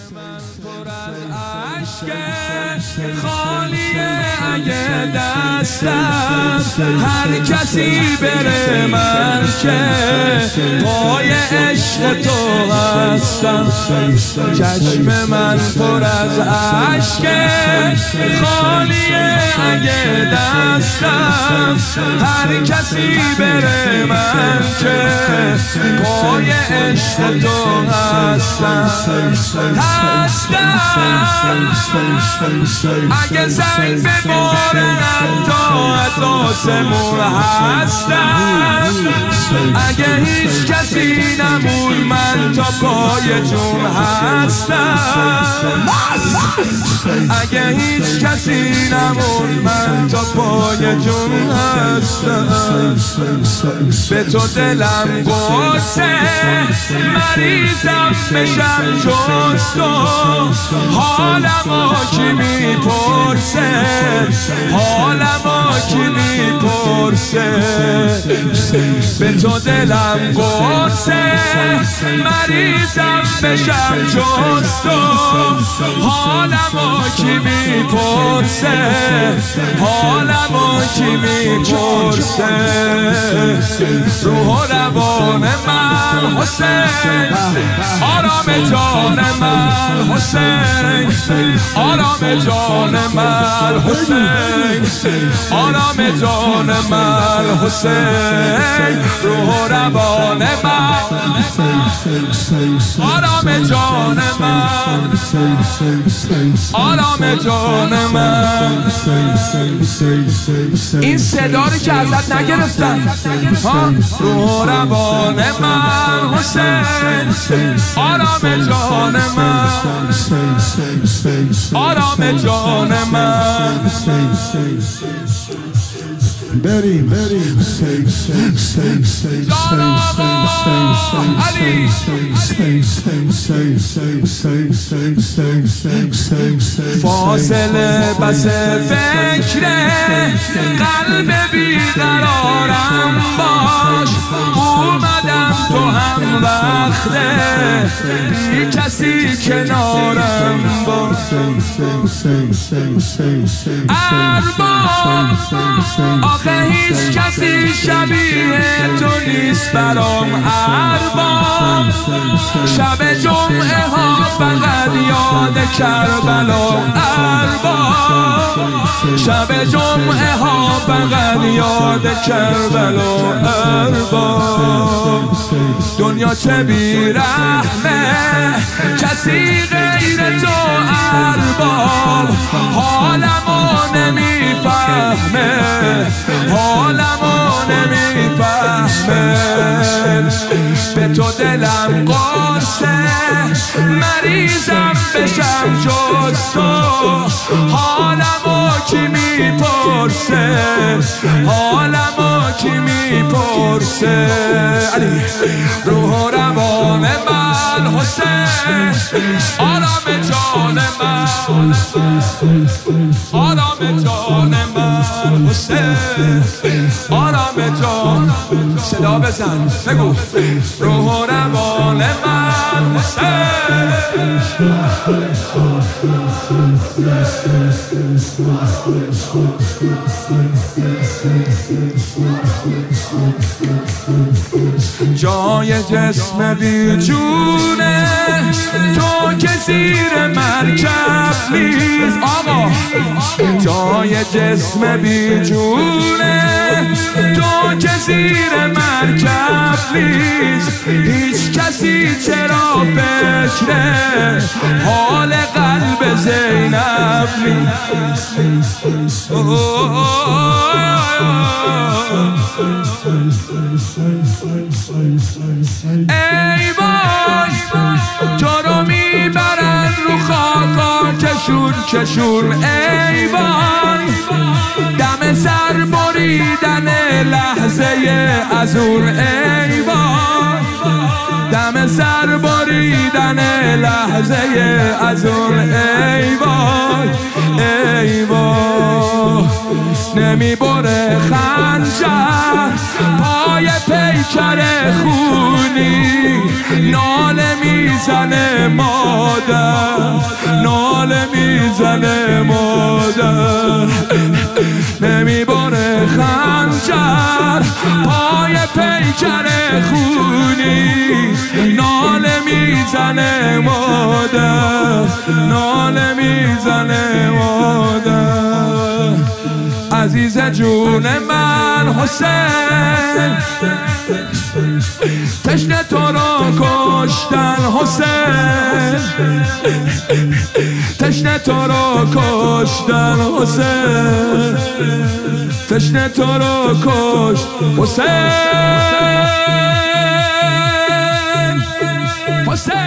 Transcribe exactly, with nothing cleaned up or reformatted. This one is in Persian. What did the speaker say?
پر از عشق خالیه اگه دستم هر کسی بره من که پای عشق تو هستم. چشم من پر از عشق خالیه اگه دستم هر کسی بره من که پای عشق تو هستم. هستم اگه زنگ ببارم تا از آسمون هستم. اگه هیچ کسی نمون من تا پای جون هستم. اگه هیچ کسی نمون من تا پای جون هستم. به تو دلم گفته مریضم بشم جز تو حالمو کی میپرسه حالمو کی میپرسه. به تو دلم گفته مریضم بشم جز تو حالمو کی میپرسه حالمو کی میپرسه. روح و روان من حسین آرام جان من حسین آرام جان من حسین آرام جان من حسین. روح و روان من آرام جان من آرام جان من. این صدا رو که ازت نگرفتن روح و روان من حسین آرام جان من آرام جان من. بریم بریم علی فاصله بس فکر قلب بیقرارم باش. اومدم تو هم وقته بی کسی کنارم باش. ارباب آخه هیچ کسی شبیه تو نیست برام. ارباب شب جمعه ها فقط یاد کربلا. ارباب شب جمعه ها فقط یاد کربلا. ارباب دنیا چه بیرحمه کسی غیر تو. ارباب حالمو نمیفهمه حالمو نمیفهمه. به تو دلم قرصه مریضم بشم جز تو حالمو کی میپرسه حالمو کی میپرسه. علی روح و روان من حسین آرام جان من آرام جان من حسین آرام جان. صدا بزن بگو روح و روان من حسین. جای جسم بی جونه تو که زیر مرکب نیست. آقا جای جسم بی جونه تو که زیر مرکب نیست. هیچ کسی چرا فکر حال قلب زینب نیست. ای وای تو رو میبرن رو خاکا کشون کشون. ای وای دم سر بریدن لحظه از اون. ای وای دم سر بریدن لحظه از اون. ای وای ای وای نمیبره خنجر پای پیکر خونی ناله میزنه مادر. ناله میزنه مادر. عزیز جون من حسین، تشنه تو رو کشتن حسین، تشنه تو رو کشتن حسین، تشنه تو رو کشت حسین، حسین